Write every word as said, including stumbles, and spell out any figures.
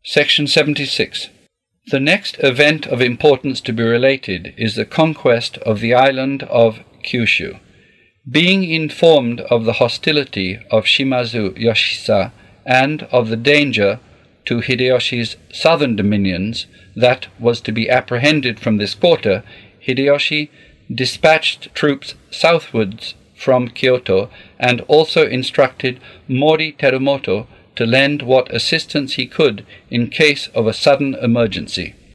Section seventy-six. The next event of importance to be related is the conquest of the island of Kyushu. Being informed of the hostility of Shimazu Yoshihisa and of the danger to Hideyoshi's southern dominions that was to be apprehended from this quarter, Hideyoshi dispatched troops southwards from Kyoto and also instructed Mori Terumoto to lend what assistance he could in case of a sudden emergency.